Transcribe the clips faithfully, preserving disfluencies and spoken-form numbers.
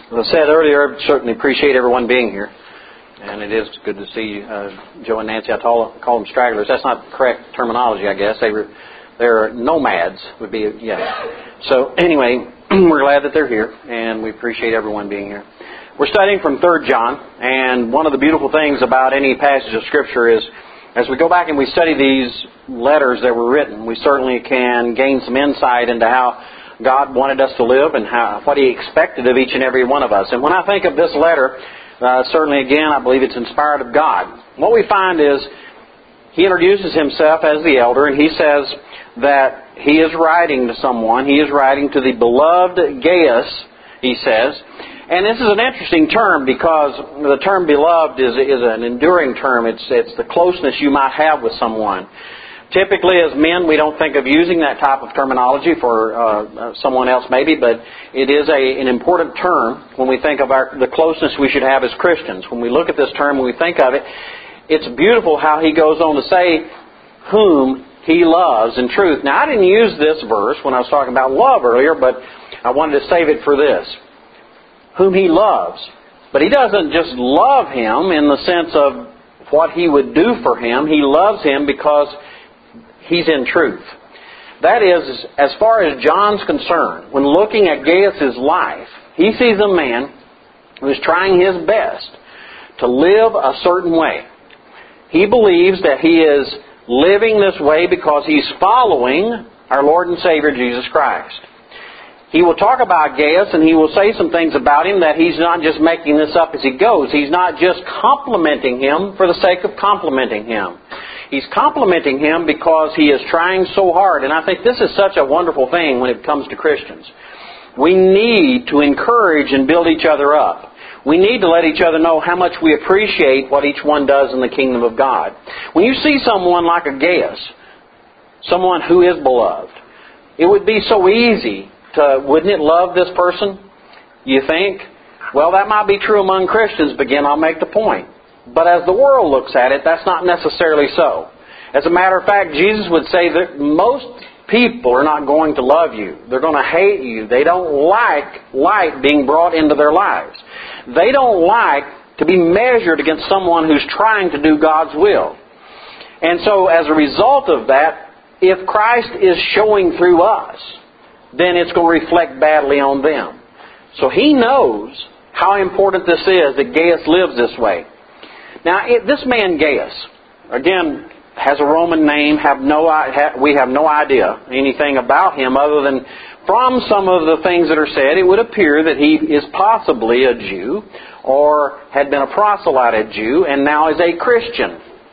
As I said earlier, I certainly appreciate everyone being here. And it is good to see uh, Joe and Nancy. I call, call them stragglers. That's not the correct terminology, I guess. They were, they're nomads, would be, yeah. So anyway, we're glad that they're here, and we appreciate everyone being here. We're studying from Third John, and one of the beautiful things about any passage of Scripture is, as we go back and we study these letters that were written, we certainly can gain some insight into how God wanted us to live and how what He expected of each and every one of us. And when I think of this letter, uh, certainly again, I believe it's inspired of God. What we find is he introduces himself as the elder, and he says that he is writing to someone. He is writing to the beloved Gaius, he says. And this is an interesting term because the term beloved is, is an enduring term. It's, it's the closeness you might have with someone. Typically, as men, we don't think of using that type of terminology for uh, someone else maybe, but it is a, an important term when we think of our, the closeness we should have as Christians. When we look at this term, when we think of it, it's beautiful how he goes on to say, whom he loves in truth. Now, I didn't use this verse when I was talking about love earlier, but I wanted to save it for this. Whom he loves. But he doesn't just love him in the sense of what he would do for him. He loves him because he's in truth. That is, as far as John's concerned, when looking at Gaius' life, he sees a man who is trying his best to live a certain way. He believes that he is living this way because he's following our Lord and Savior Jesus Christ. He will talk about Gaius and he will say some things about him that he's not just making this up as he goes. He's not just complimenting him for the sake of complimenting him. He's complimenting him because he is trying so hard. And I think this is such a wonderful thing when it comes to Christians. We need to encourage and build each other up. We need to let each other know how much we appreciate what each one does in the kingdom of God. When you see someone like a Gaius, someone who is beloved, it would be so easy to, wouldn't it, love this person? You think? Well, that might be true among Christians, but again, I'll make the point. But as the world looks at it, that's not necessarily so. As a matter of fact, Jesus would say that most people are not going to love you. They're going to hate you. They don't like light being brought into their lives. They don't like to be measured against someone who's trying to do God's will. And so as a result of that, if Christ is showing through us, then it's going to reflect badly on them. So he knows how important this is that Gaius lives this way. Now, it, this man Gaius, again, has a Roman name. Have no, we have no idea anything about him other than from some of the things that are said, it would appear that he is possibly a Jew or had been a proselyted Jew and now is a Christian.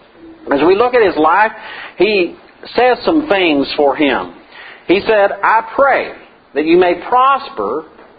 As we look at his life, he says some things for him. He said, I pray that you may prosper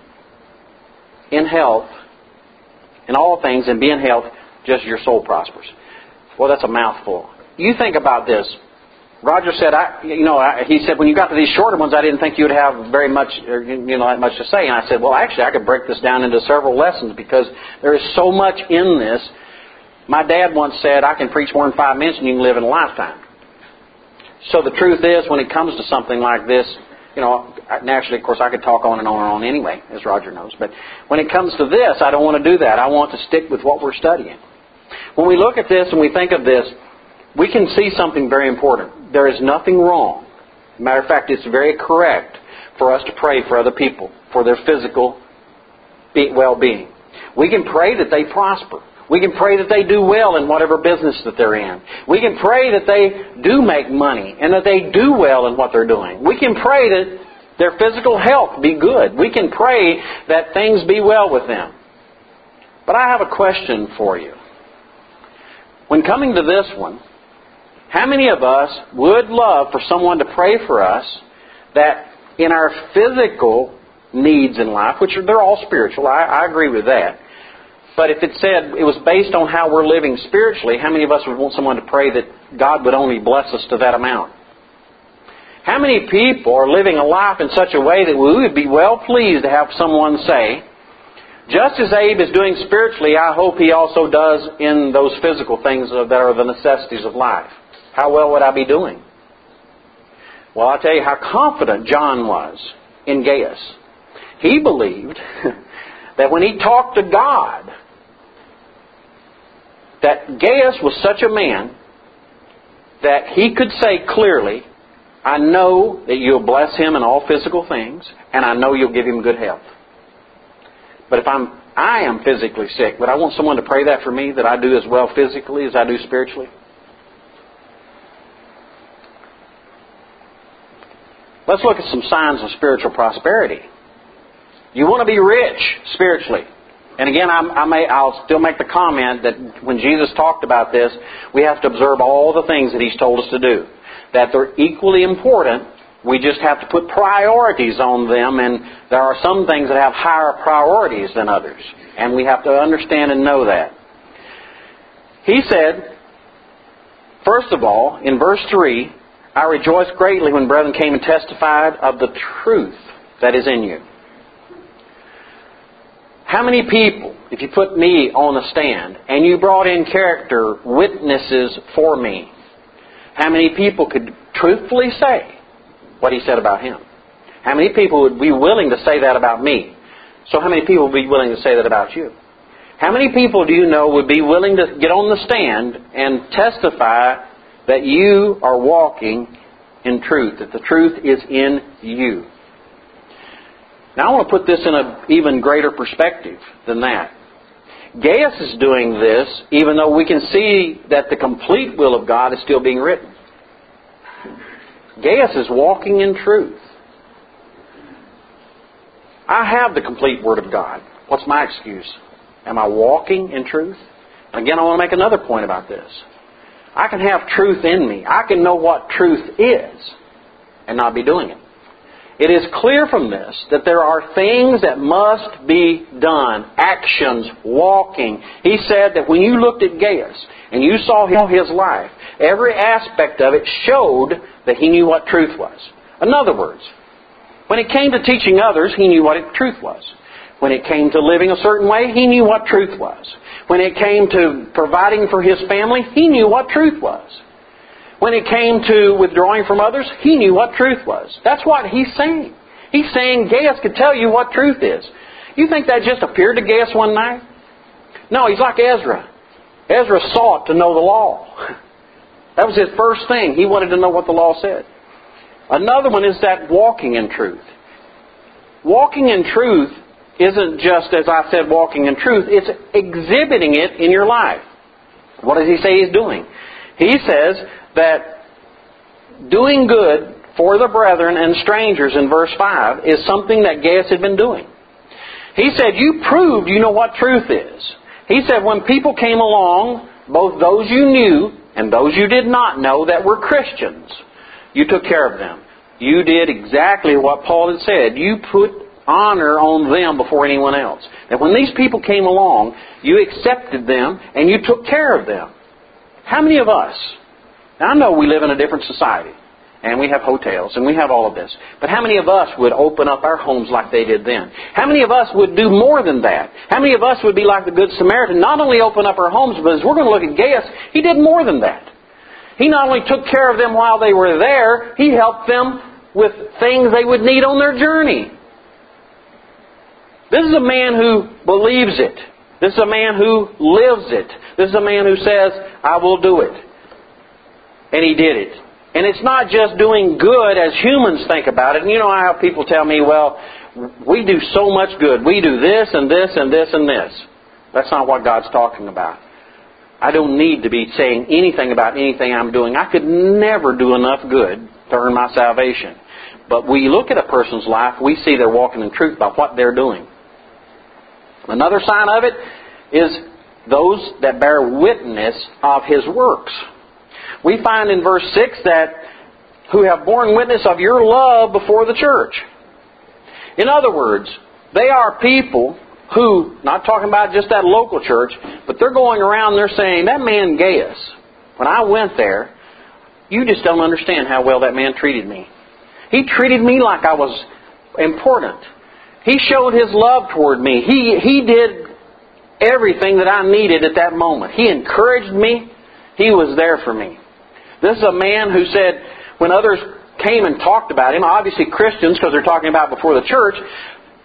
in health, in all things, and be in health just as your soul prospers. Well, that's a mouthful. You think about this. Roger said, I, you know, I, he said, when you got to these shorter ones, I didn't think you would have very much, or, you know, that much to say. And I said, well, actually, I could break this down into several lessons because there is so much in this. My dad once said, I can preach more in five minutes and you can live in a lifetime. So the truth is, when it comes to something like this, you know, naturally, of course, I could talk on and on and on anyway, as Roger knows. But when it comes to this, I don't want to do that. I want to stick with what we're studying. When we look at this and we think of this, we can see something very important. There is nothing wrong. Matter of fact, it's very correct for us to pray for other people, for their physical well-being. We can pray that they prosper. We can pray that they do well in whatever business that they're in. We can pray that they do make money and that they do well in what they're doing. We can pray that their physical health be good. We can pray that things be well with them. But I have a question for you. When coming to this one, how many of us would love for someone to pray for us that in our physical needs in life, which are, they're all spiritual, I, I agree with that. But if it said it was based on how we're living spiritually, how many of us would want someone to pray that God would only bless us to that amount? How many people are living a life in such a way that we would be well pleased to have someone say, just as Abe is doing spiritually, I hope he also does in those physical things that are the necessities of life. How well would I be doing? Well, I'll tell you how confident John was in Gaius. He believed that when he talked to God, that Gaius was such a man that he could say clearly, I know that you'll bless him in all physical things, and I know you'll give him good health. But if I'm, I am physically sick, would I want someone to pray that for me, that I do as well physically as I do spiritually? Let's look at some signs of spiritual prosperity. You want to be rich spiritually. And again, I'm, I may, I'll still make the comment that when Jesus talked about this, we have to observe all the things that He's told us to do. That they're equally important. We just have to put priorities on them, and there are some things that have higher priorities than others. And we have to understand and know that. He said, first of all, in verse three, I rejoiced greatly when brethren came and testified of the truth that is in you. How many people, if you put me on a stand and you brought in character witnesses for me, how many people could truthfully say what he said about him? How many people would be willing to say that about me? So how many people would be willing to say that about you? How many people do you know would be willing to get on the stand and testify that you are walking in truth, that the truth is in you? Now I want to put this in an even greater perspective than that. Gaius is doing this even though we can see that the complete will of God is still being written. Gaius is walking in truth. I have the complete Word of God. What's my excuse? Am I walking in truth? Again, I want to make another point about this. I can have truth in me. I can know what truth is and not be doing it. It is clear from this that there are things that must be done. Actions, walking. He said that when you looked at Gaius and you saw his life, every aspect of it showed that he knew what truth was. In other words, when it came to teaching others, he knew what truth was. When it came to living a certain way, he knew what truth was. When it came to providing for his family, he knew what truth was. When it came to withdrawing from others, he knew what truth was. That's what he's saying. He's saying Gaius could tell you what truth is. You think that just appeared to Gaius one night? No, he's like Ezra. Ezra sought to know the law. That was his first thing. He wanted to know what the law said. Another one is that walking in truth. Walking in truth isn't just, as I said, walking in truth. It's exhibiting it in your life. What does he say he's doing? He says that doing good for the brethren and strangers in verse five is something that Gaius had been doing. He said, you proved you know what truth is. He said, when people came along, both those you knew and those you did not know that were Christians, you took care of them. You did exactly what Paul had said. You put honor on them before anyone else. That when these people came along, you accepted them and you took care of them. How many of us, now I know we live in a different society, and we have hotels, and we have all of this, but how many of us would open up our homes like they did then? How many of us would do more than that? How many of us would be like the Good Samaritan, not only open up our homes, but as we're going to look at Gaius, he did more than that. He not only took care of them while they were there, he helped them with things they would need on their journey. This is a man who believes it. This is a man who lives it. This is a man who says, I will do it. And he did it. And it's not just doing good as humans think about it. And you know how people tell me, well, we do so much good. We do this and this and this and this. That's not what God's talking about. I don't need to be saying anything about anything I'm doing. I could never do enough good to earn my salvation. But we look at a person's life, we see they're walking in truth by what they're doing. Another sign of it is those that bear witness of His works. We find in verse six that who have borne witness of your love before the church. In other words, they are people who, not talking about just that local church, but they're going around and they're saying, that man Gaius, when I went there, you just don't understand how well that man treated me. He treated me like I was important. He showed his love toward me. He, he did everything that I needed at that moment. He encouraged me. He was there for me. This is a man who said, when others came and talked about him, obviously Christians, because they're talking about before the church,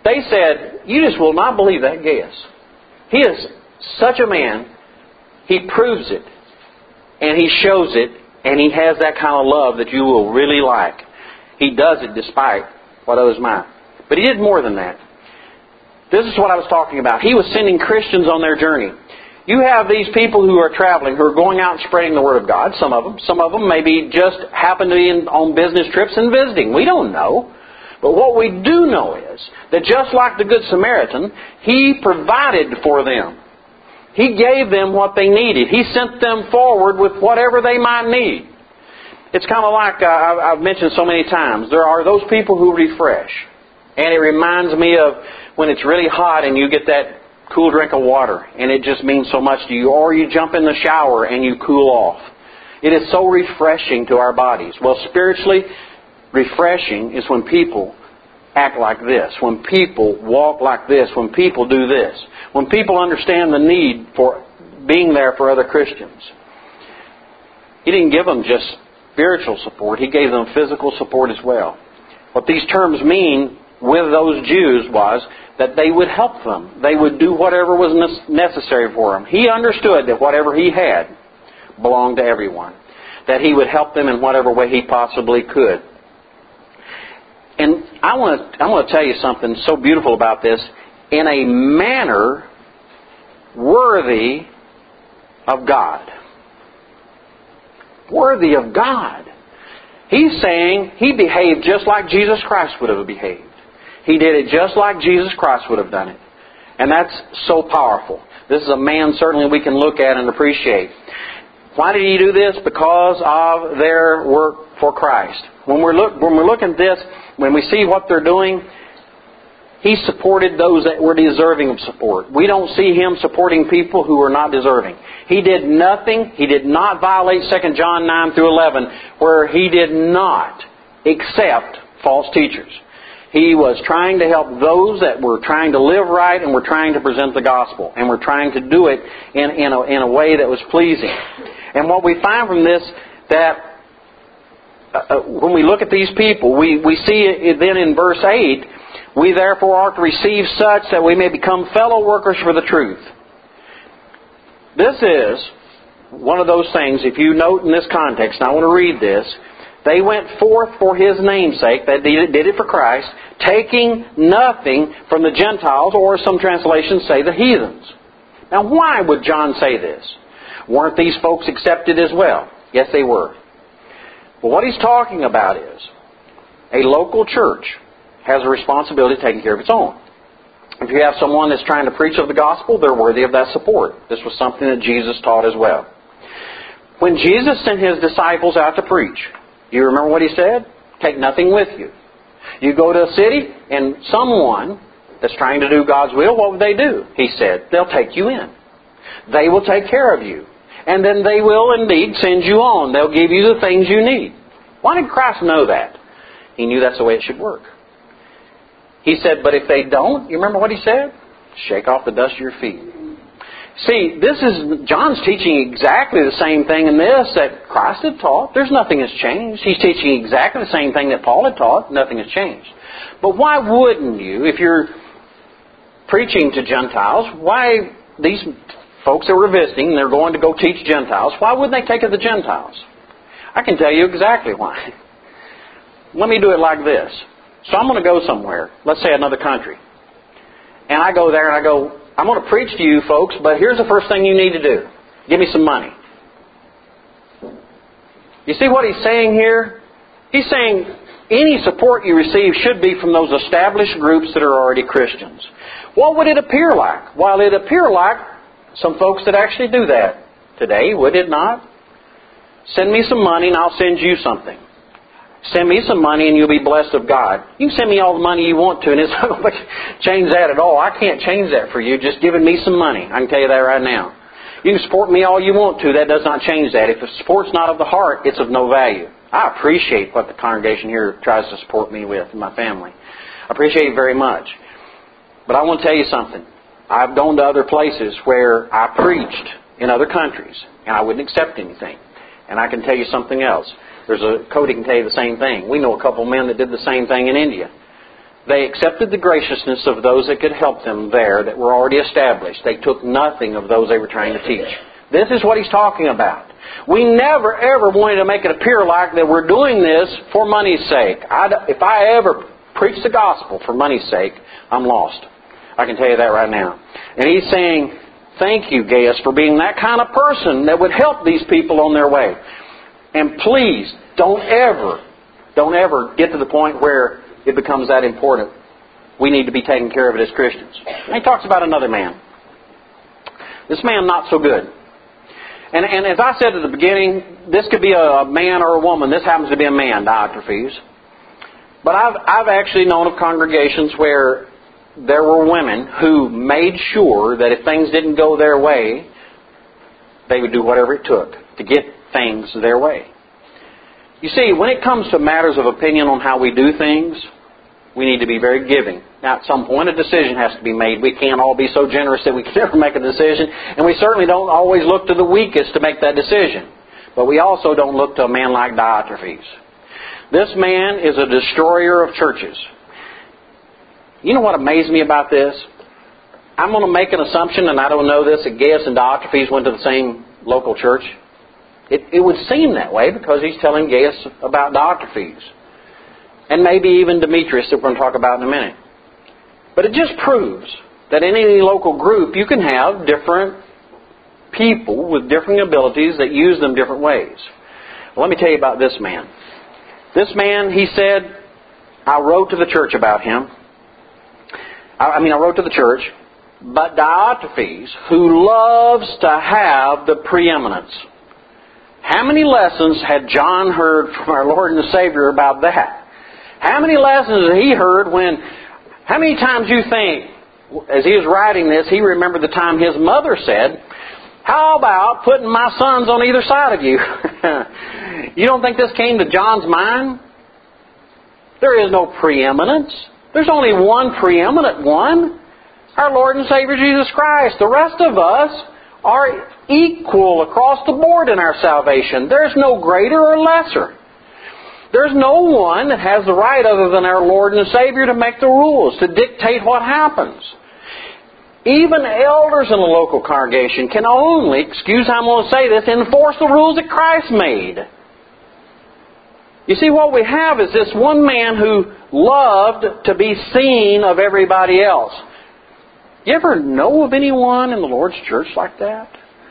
They said, you just will not believe that guess. He is such a man, he proves it, and he shows it, and he has that kind of love that you will really like. He does it despite what others might. But he did more than that. This is what I was talking about. He was sending Christians on their journey. You have these people who are traveling, who are going out and spreading the Word of God, some of them. Some of them maybe just happen to be in, on business trips and visiting. We don't know. But what we do know is that just like the Good Samaritan, He provided for them. He gave them what they needed. He sent them forward with whatever they might need. It's kind of like uh, I've mentioned so many times. There are those people who refresh. And it reminds me of when it's really hot and you get that cool drink of water and it just means so much to you. Or you jump in the shower and you cool off. It is so refreshing to our bodies. Well, spiritually, refreshing is when people act like this. When people walk like this. When people do this. When people understand the need for being there for other Christians. He didn't give them just spiritual support. He gave them physical support as well. What these terms mean with those Jews was that they would help them. They would do whatever was necessary for them. He understood that whatever he had belonged to everyone. That he would help them in whatever way he possibly could. And I want to I want to tell you something so beautiful about this. In a manner worthy of God. Worthy of God. He's saying he behaved just like Jesus Christ would have behaved. He did it just like Jesus Christ would have done it. And that's so powerful. This is a man certainly we can look at and appreciate. Why did he do this? Because of their work for Christ. When we're look when we're looking at this, when we see what they're doing, he supported those that were deserving of support. We don't see him supporting people who are not deserving. He did nothing. He did not violate Second John nine through eleven, where he did not accept false teachers. He was trying to help those that were trying to live right and were trying to present the gospel. And were trying to do it in, in, a, in a way that was pleasing. And what we find from this, that uh, when we look at these people, we, we see it then in verse eight, we therefore are to receive such that we may become fellow workers for the truth. This is one of those things, if you note in this context, and I want to read this, they went forth for His name's sake, they did it for Christ, taking nothing from the Gentiles, or some translations say the heathens. Now why would John say this? Weren't these folks accepted as well? Yes, they were. But what he's talking about is, a local church has a responsibility to take care of its own. If you have someone that's trying to preach of the gospel, they're worthy of that support. This was something that Jesus taught as well. When Jesus sent His disciples out to preach, you remember what He said? Take nothing with you. You go to a city and someone that's trying to do God's will, what would they do? He said, they'll take you in. They will take care of you. And then they will indeed send you on. They'll give you the things you need. Why did Christ know that? He knew that's the way it should work. He said, but if they don't, you remember what He said? Shake off the dust of your feet. See, this is, John's teaching exactly the same thing in this that Christ had taught. There's nothing has changed. He's teaching exactly the same thing that Paul had taught. Nothing has changed. But why wouldn't you, if you're preaching to Gentiles, why these folks that were visiting, they're going to go teach Gentiles, why wouldn't they take it to the Gentiles? I can tell you exactly why. Let me do it like this. So I'm going to go somewhere, let's say another country. And I go there and I go, I'm going to preach to you folks, but here's the first thing you need to do. Give me some money. You see what he's saying here? He's saying any support you receive should be from those established groups that are already Christians. What would it appear like? Well, it'd appear like some folks that actually do that today, would it not? Send me some money and I'll send you something. Send me some money and you'll be blessed of God. You can send me all the money you want to and it's not going to change that at all. I can't change that for you. Just giving me some money. I can tell you that right now. You can support me all you want to. That does not change that. If the support's not of the heart, it's of no value. I appreciate what the congregation here tries to support me with and my family. I appreciate it very much. But I want to tell you something. I've gone to other places where I preached in other countries and I wouldn't accept anything. And I can tell you something else. There's a Cody can tell you the same thing. We know a couple of men that did the same thing in India. They accepted the graciousness of those that could help them there that were already established. They took nothing of those they were trying to teach. This is what he's talking about. We never, ever wanted to make it appear like that we're doing this for money's sake. I, if I ever preach the gospel for money's sake, I'm lost. I can tell you that right now. And he's saying, thank you, Gaius, for being that kind of person that would help these people on their way. And please, don't ever, don't ever get to the point where it becomes that important. We need to be taking care of it as Christians. And he talks about another man. This man, not so good. And, and as I said at the beginning, this could be a man or a woman. This happens to be a man, Diotrephes. But I've, I've actually known of congregations where there were women who made sure that if things didn't go their way, they would do whatever it took to get things their way. You see, when it comes to matters of opinion on how we do things, we need to be very giving. Now, at some point, a decision has to be made. We can't all be so generous that we can never make a decision. And we certainly don't always look to the weakest to make that decision. But we also don't look to a man like Diotrephes. This man is a destroyer of churches. You know what amazed me about this? I'm going to make an assumption, and I don't know this, that Gaius and Diotrephes went to the same local church. It, it would seem that way because he's telling Gaius about Diotrephes. And maybe even Demetrius that we're going to talk about in a minute. But it just proves that in any local group you can have different people with different abilities that use them different ways. Well, let me tell you about this man. This man, he said, I wrote to the church about him. I, I mean, I wrote to the church. But Diotrephes, who loves to have the preeminence. How many lessons had John heard from our Lord and Savior about that? How many lessons had he heard when, how many times you think, as he was writing this, he remembered the time his mother said, how about putting my sons on either side of you? You don't think this came to John's mind? There is no preeminence. There's only one preeminent one. Our Lord and Savior Jesus Christ. The rest of us are equal across the board in our salvation. There's no greater or lesser. There's no one that has the right other than our Lord and Savior to make the rules, to dictate what happens. Even elders in a local congregation can only, excuse how I'm going to say this, enforce the rules that Christ made. You see, what we have is this one man who loved to be seen of everybody else. You ever know of anyone in the Lord's church like that?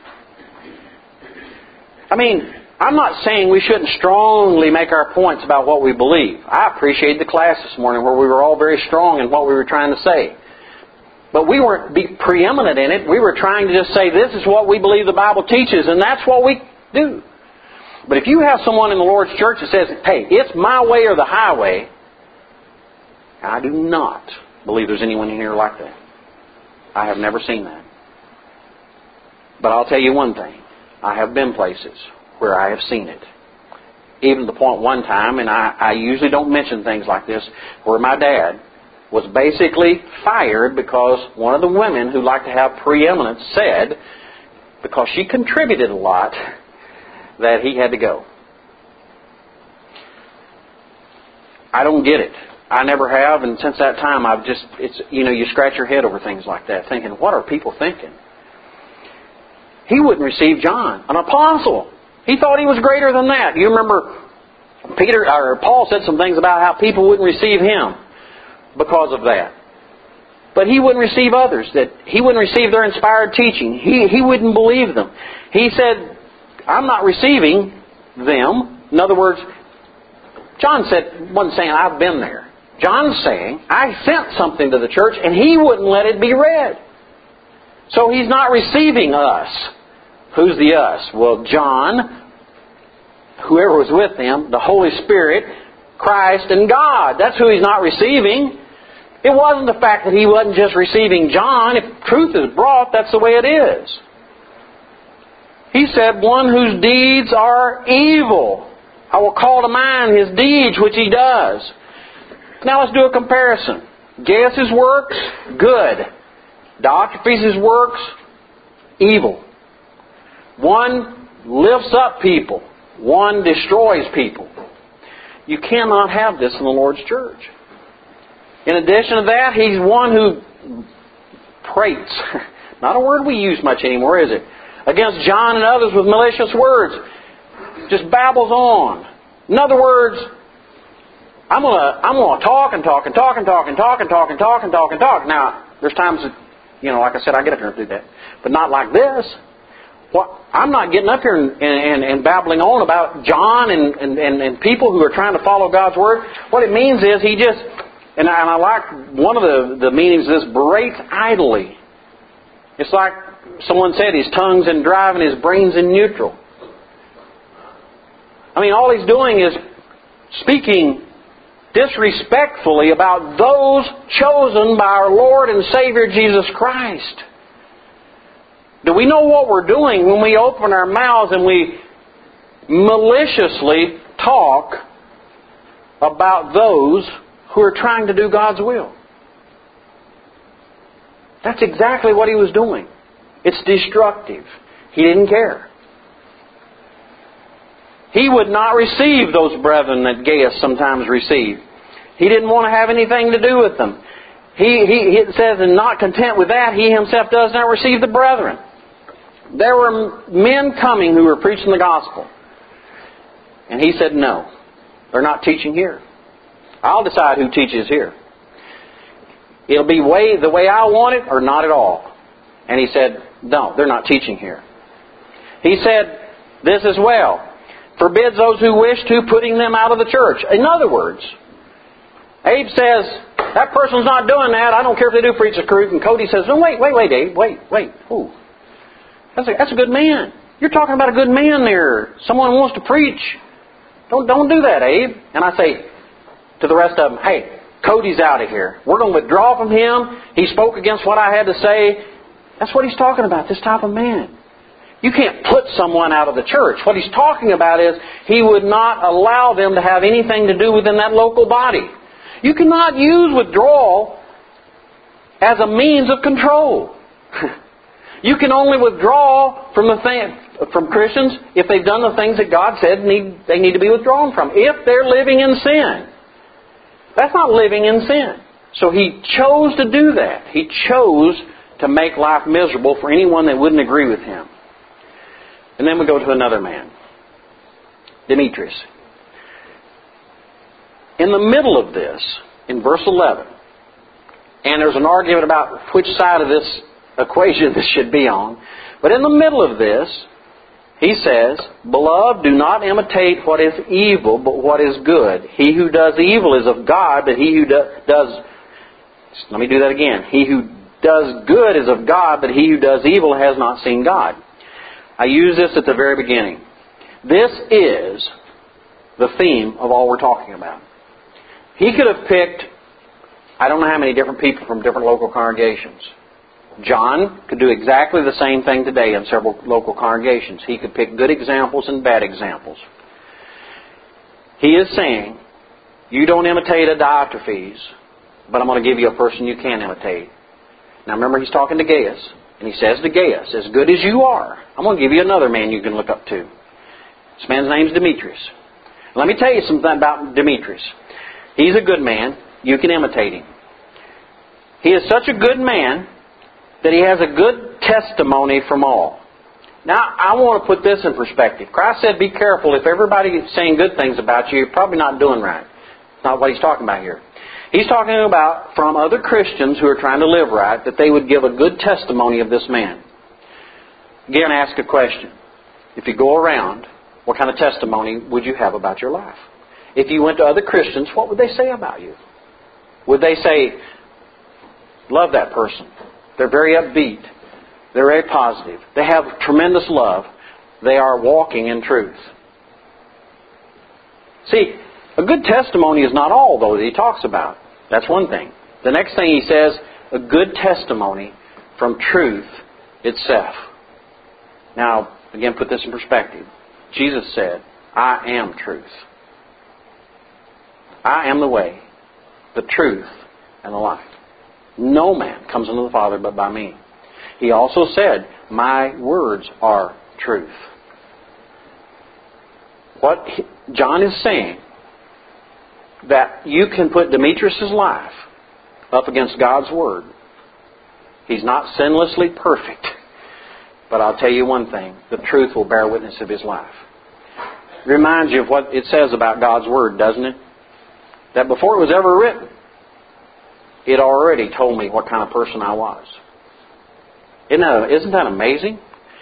I mean, I'm not saying we shouldn't strongly make our points about what we believe. I appreciated the class this morning where we were all very strong in what we were trying to say. But we weren't be preeminent in it. We were trying to just say this is what we believe the Bible teaches, and that's what we do. But if you have someone in the Lord's church that says, hey, it's my way or the highway, I do not believe there's anyone in here like that. I have never seen that. But I'll tell you one thing. I have been places where I have seen it. Even to the point one time, and I, I usually don't mention things like this, where my dad was basically fired because one of the women who liked to have preeminence said, because she contributed a lot, that he had to go. I don't get it. I never have, and since that time I've just, it's, you know, you scratch your head over things like that, thinking, what are people thinking? He wouldn't receive John, an apostle. He thought he was greater than that. You remember Peter or Paul said some things about how people wouldn't receive him because of that. But he wouldn't receive others, that he wouldn't receive their inspired teaching. He, he wouldn't believe them. He said, I'm not receiving them. In other words, John said, wasn't saying I've been there. John's saying, I sent something to the church and he wouldn't let it be read. So he's not receiving us. Who's the us? Well, John, whoever was with him, the Holy Spirit, Christ, and God. That's who he's not receiving. It wasn't the fact that he wasn't just receiving John. If truth is brought, that's the way it is. He said, one whose deeds are evil. I will call to mind his deeds which he does. Now let's do a comparison. Gaius' works, good. Diotrephes' works, evil. One lifts up people. One destroys people. You cannot have this in the Lord's church. In addition to that, he's one who prates. Not a word we use much anymore, is it? Against John and others with malicious words. Just babbles on. In other words, I'm gonna I'm gonna talk and talk and talk and talk and talk and talk and talk and talk and talk. Now, there's times that, you know, like I said, I get up here and do that, but not like this. Well, I'm not getting up here and, and, and babbling on about John and, and, and, and people who are trying to follow God's Word. What it means is he just, and I, and I like one of the, the meanings of this, berates idly. It's like someone said, his tongue's in drive and his brain's in neutral. I mean, all he's doing is speaking disrespectfully about those chosen by our Lord and Savior Jesus Christ. Do we know what we're doing when we open our mouths and we maliciously talk about those who are trying to do God's will? That's exactly what he was doing. It's destructive. He didn't care. He would not receive those brethren that Gaius sometimes received. He didn't want to have anything to do with them. He, he, it says, and not content with that, he himself does not receive the brethren. There were men coming who were preaching the gospel. And he said, no, they're not teaching here. I'll decide who teaches here. It'll be way, the way I want it or not at all. And he said, no, they're not teaching here. He said this as well. Forbids those who wish to, putting them out of the church. In other words, Abe says, that person's not doing that. I don't care if they do preach the truth. And Cody says, no, wait, wait, wait, Abe, wait, wait. Ooh. That's a, that's a good man. You're talking about a good man there. Someone who wants to preach. Don't don't do that, Abe. And I say to the rest of them, hey, Cody's out of here. We're going to withdraw from him. He spoke against what I had to say. That's what he's talking about, this type of man. You can't put someone out of the church. What he's talking about is he would not allow them to have anything to do within that local body. You cannot use withdrawal as a means of control. You can only withdraw from the thing, from Christians if they've done the things that God said need, they need to be withdrawn from. If they're living in sin. That's not living in sin. So he chose to do that. He chose to make life miserable for anyone that wouldn't agree with him. And then we go to another man, Demetrius. In the middle of this, in verse eleven, and there's an argument about which side of this equation this should be on, but in the middle of this, he says, Beloved, do not imitate what is evil, but what is good. He who does evil is of God, but he who do, does... Let me do that again. He who does good is of God, but he who does evil has not seen God. I use this at the very beginning. This is the theme of all we're talking about. He could have picked, I don't know how many different people from different local congregations. John could do exactly the same thing today in several local congregations. He could pick good examples and bad examples. He is saying, you don't imitate a Diotrephes, but I'm going to give you a person you can imitate. Now remember, he's talking to Gaius, and he says to Gaius, as good as you are, I'm going to give you another man you can look up to. This man's name is Demetrius. Let me tell you something about Demetrius. He's a good man. You can imitate him. He is such a good man that he has a good testimony from all. Now, I want to put this in perspective. Christ said, be careful. If everybody's saying good things about you, you're probably not doing right. That's not what he's talking about here. He's talking about from other Christians who are trying to live right, that they would give a good testimony of this man. Again, ask a question. If you go around, what kind of testimony would you have about your life? If you went to other Christians, what would they say about you? Would they say, love that person? They're very upbeat. They're very positive. They have tremendous love. They are walking in truth. See, a good testimony is not all, though, that he talks about. That's one thing. The next thing he says, a good testimony from truth itself. Now, again, put this in perspective. Jesus said, I am truth. I am the way, the truth, and the life. No man comes unto the Father but by me. He also said, my words are truth. What John is saying, that you can put Demetrius' life up against God's Word. He's not sinlessly perfect. But I'll tell you one thing. The truth will bear witness of his life. It reminds you of what it says about God's Word, doesn't it? That before it was ever written, it already told me what kind of person I was. Isn't that, isn't that amazing?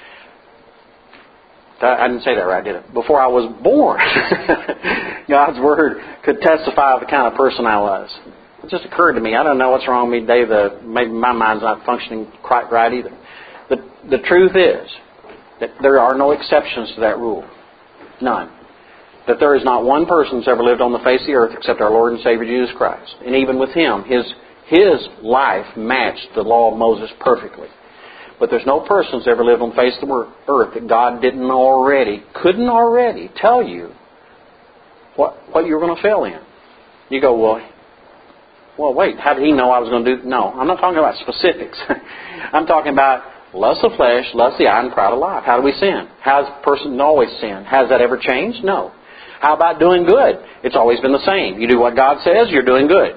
I didn't say that right, did I? Before I was born, God's Word could testify of the kind of person I was. It just occurred to me. I don't know what's wrong with me today. The, maybe my mind's not functioning quite right either. The, the truth is that there are no exceptions to that rule. None. That there is not one person who's ever lived on the face of the earth except our Lord and Savior Jesus Christ. And even with Him, His, his life matched the law of Moses perfectly. But there's no person who's ever lived on the face of the earth that God didn't already, couldn't already tell you what, what you were going to fail in. You go, well, well, wait, how did He know I was going to do? No, I'm not talking about specifics. I'm talking about lust of flesh, lust of the eye, and pride of life. How do we sin? How has a person always sinned? Has that ever changed? No. How about doing good? It's always been the same. You do what God says, you're doing good.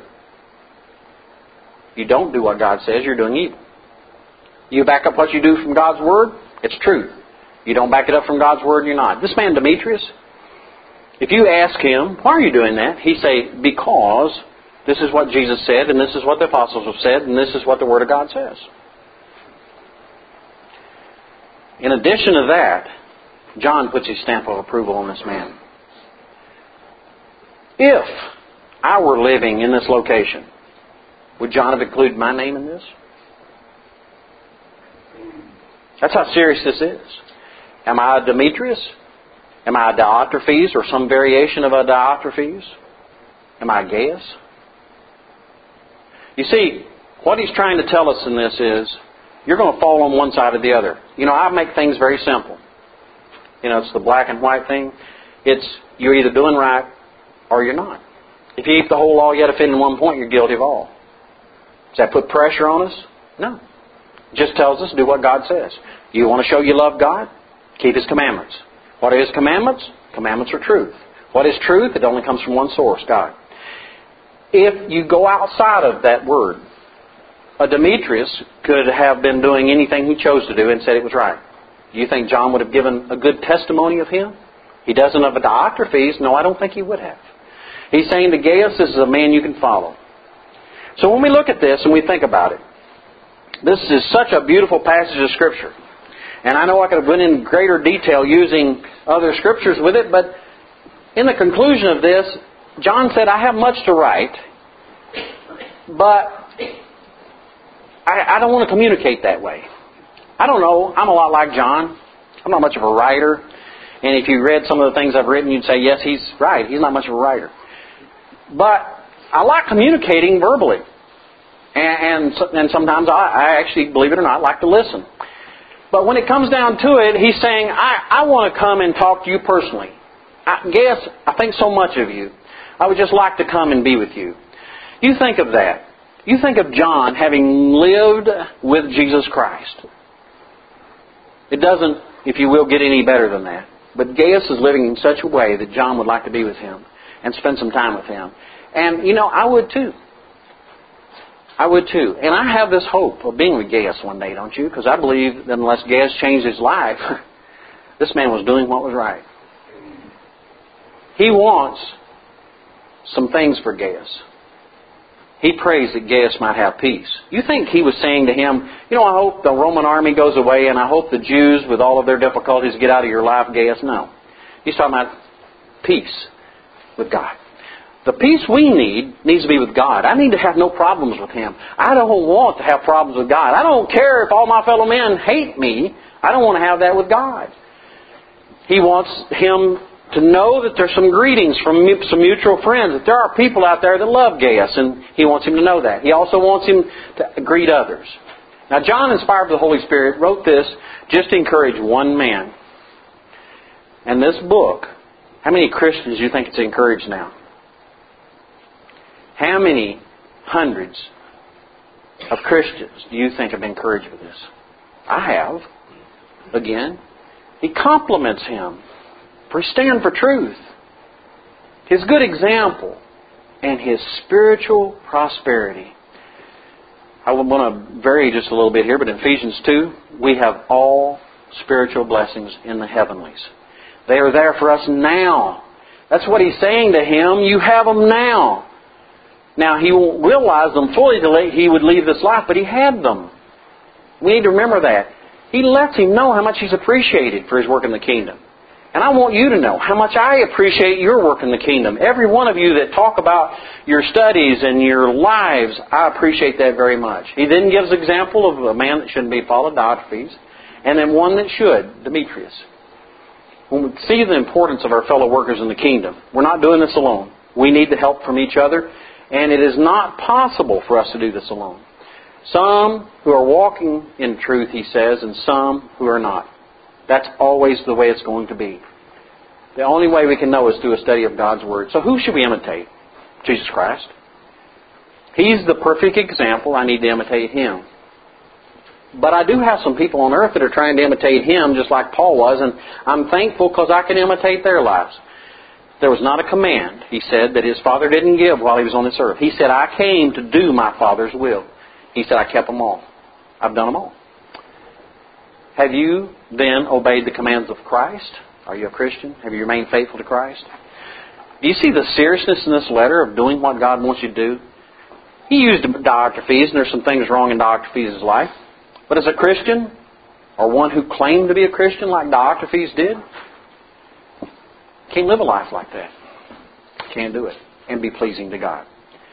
You don't do what God says, you're doing evil. You back up what you do from God's Word, it's truth. You don't back it up from God's Word, you're not. This man Demetrius, if you ask him, why are you doing that? He say, because this is what Jesus said, and this is what the apostles have said, and this is what the Word of God says. In addition to that, John puts his stamp of approval on this man. If I were living in this location, would John have included my name in this? That's how serious this is. Am I a Demetrius? Am I a Diotrephes or some variation of a Diotrephes? Am I a Gaius? You see, what he's trying to tell us in this is, you're going to fall on one side or the other. You know, I make things very simple. You know, it's the black and white thing. It's, you're either doing right or you're not. If you eat the whole law, yet offend in one point, you're guilty of all. Does that put pressure on us? No. It just tells us, do what God says. You want to show you love God? Keep His commandments. What are His commandments? Commandments are truth. What is truth? It only comes from one source, God. If you go outside of that word, a Demetrius could have been doing anything he chose to do and said it was right. Do you think John would have given a good testimony of him? He doesn't of a Diotrephes. No, I don't think he would have. He's saying to Gaius, this is a man you can follow. So when we look at this and we think about it, this is such a beautiful passage of Scripture. And I know I could have went in greater detail using other Scriptures with it, but in the conclusion of this, John said, I have much to write, but I, I don't want to communicate that way. I don't know. I'm a lot like John. I'm not much of a writer. And if you read some of the things I've written, you'd say, yes, he's right. He's not much of a writer. But I like communicating verbally. And, and, and sometimes I, I actually, believe it or not, like to listen. But when it comes down to it, he's saying, I, I want to come and talk to you personally. I guess I think so much of you. I would just like to come and be with you. You think of that. You think of John having lived with Jesus Christ. It doesn't, if you will, get any better than that. But Gaius is living in such a way that John would like to be with him and spend some time with him. And, you know, I would too. I would too. And I have this hope of being with Gaius one day, don't you? Because I believe that unless Gaius changed his life, this man was doing what was right. He wants some things for Gaius. He prays that Gaius might have peace. You think he was saying to him, you know, I hope the Roman army goes away and I hope the Jews with all of their difficulties get out of your life, Gaius? No. He's talking about peace with God. The peace we need needs to be with God. I need to have no problems with Him. I don't want to have problems with God. I don't care if all my fellow men hate me. I don't want to have that with God. He wants him to know that there's some greetings from some mutual friends, that there are people out there that love Gaius, and he wants him to know that. He also wants him to greet others. Now, John, inspired by the Holy Spirit, wrote this just to encourage one man. And this book, how many Christians do you think it's encouraged now? How many hundreds of Christians do you think have been encouraged with this? I have. Again, he compliments him for his stand for truth, his good example, and his spiritual prosperity. I want to vary just a little bit here, but in Ephesians two, we have all spiritual blessings in the heavenlies. They are there for us now. That's what He's saying to him. You have them now. Now, he won't realize them fully till he would leave this life, but he had them. We need to remember that. He lets him know how much he's appreciated for his work in the kingdom. And I want you to know how much I appreciate your work in the kingdom. Every one of you that talk about your studies and your lives, I appreciate that very much. He then gives example of a man that shouldn't be followed, Diotrephes, and then one that should, Demetrius. When we see the importance of our fellow workers in the kingdom, we're not doing this alone. We need the help from each other, and it is not possible for us to do this alone. Some who are walking in truth, he says, and some who are not. That's always the way it's going to be. The only way we can know is through a study of God's Word. So who should we imitate? Jesus Christ. He's the perfect example. I need to imitate Him. But I do have some people on earth that are trying to imitate Him just like Paul was, and I'm thankful because I can imitate their lives. There was not a command, he said, that his Father didn't give while he was on this earth. He said, I came to do my Father's will. He said, I kept them all. I've done them all. Have you then obeyed the commands of Christ? Are you a Christian? Have you remained faithful to Christ? Do you see the seriousness in this letter of doing what God wants you to do? He used Diotrephes, and there's some things wrong in Diotrephes' life. But as a Christian, or one who claimed to be a Christian like Diotrephes did, can't live a life like that. Can't do it and be pleasing to God.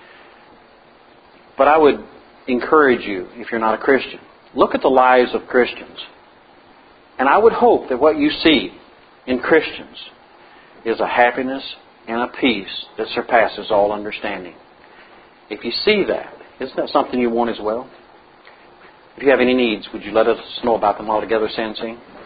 But I would encourage you, if you're not a Christian, look at the lives of Christians. And I would hope that what you see in Christians is a happiness and a peace that surpasses all understanding. If you see that, isn't that something you want as well? If you have any needs, would you let us know about them all together, Sansing?